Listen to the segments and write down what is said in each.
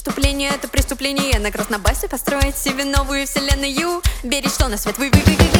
преступление — это преступление. На Краснобасе построить себе новую вселенную. Верить, что на свет вы.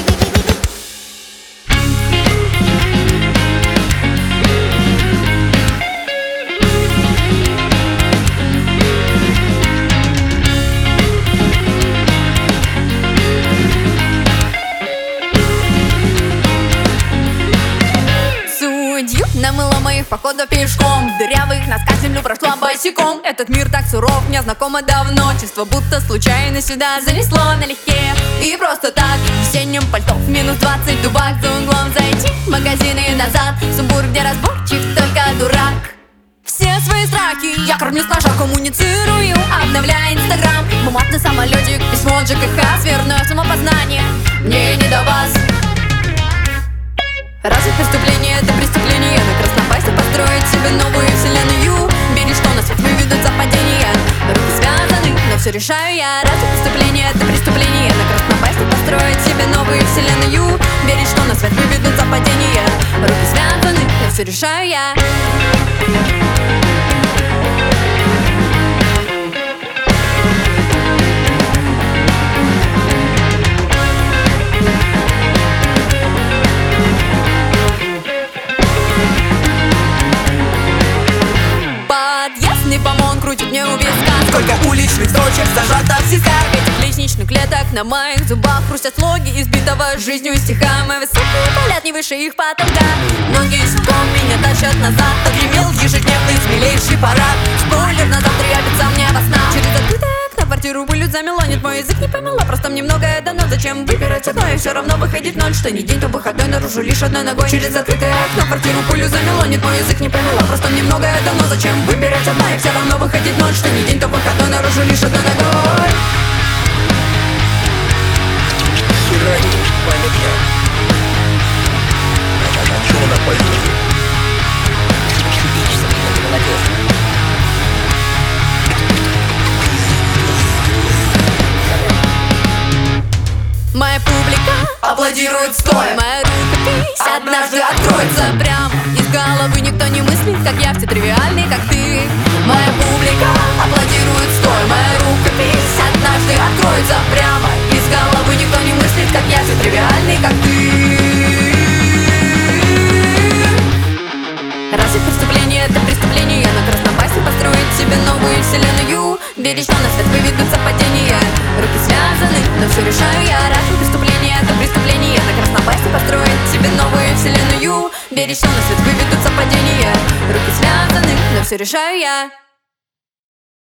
Намыла моих походов пешком, дырявых носках землю прошла босиком. Этот мир так суров, мне знакомо давно. Чувство будто случайно сюда занесло налегке. И просто так, в весеннем пальто в минус 20 дубак. За углом зайти в магазины и назад. Сумбур, где разборчик, только дурак. Все свои страхи я кормлю с ножа, коммуницирую, обновляя инстаграм. Бумажный самолетик, письмо от ЖКХ, сверное самопознание. Мне не до вас. Разве преступление — это преступление? На Краснобасе построить себе новую вселенную. Верить, что на свет выведут за падение. Руки связаны, но все решаю я. Разве преступление — это преступление? На Краснобасе построить себе новую вселенную. Верить, что на свет выведут за падение. Руки связаны, но все решаю я. Помон крутит мне у виска. Сколько уличных строчек зажато в сисках. Этих лестничных клеток на моих зубах хрустят слоги избитого жизнью стиха. Мой высокий полет не выше их потолка. Ноги ситком меня тащат назад. Отгремел ежедневный смелейший парад. Спойлер, на завтра явится мне во снах. Через открытое окно квартиру пылью замело. Нет, мой язык не помела, просто мне многое дано. Зачем выбирать одно и все равно выходить ноль? Что не день, то выходной, наружу лишь одной ногой. Через открытое окно квартиру пылью замело. Нет, мой язык не помела, просто мне многое дано. Зачем выбирать одно и все равно выходить ноль? Что не день, то выходной, наружу лишь одной ногой. Моя публика аплодирует стоя. Моя рукопись однажды откроется прямо из головы. Никто не мыслит, как я, все тривиальный, как ты. Моя публика аплодирует стоя. Моя рукопись однажды откроется прямо из головы. Никто не мыслит, как я, все тривиальный, как ты. Разве преступление — это преступление? На Краснобасе построить себе новую вселенную. Верить, что на свет выведутся падения. Руки связаны, но все решаю я. Разве преступление — это преступление? На Краснобасе построить себе новую вселенную. Верить, что на свет выведутся падения. Руки связаны, но все решаю я.